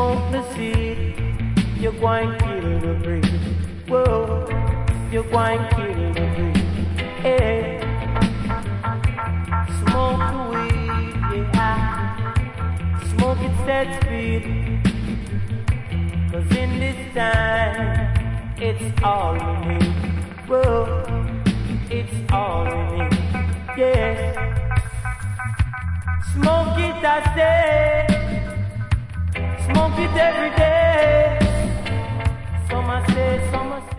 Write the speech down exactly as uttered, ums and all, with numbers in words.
smoke the seed, you're going to kill the breeze. Whoa, you're going to kill the breeze. Hey, smoke the weed, yeah. Smoke it set speed. Cause in this time, it's all we need. Whoa, it's all we need. Yes, smoke it, I say. Smoke it every day. Some I say, some I say.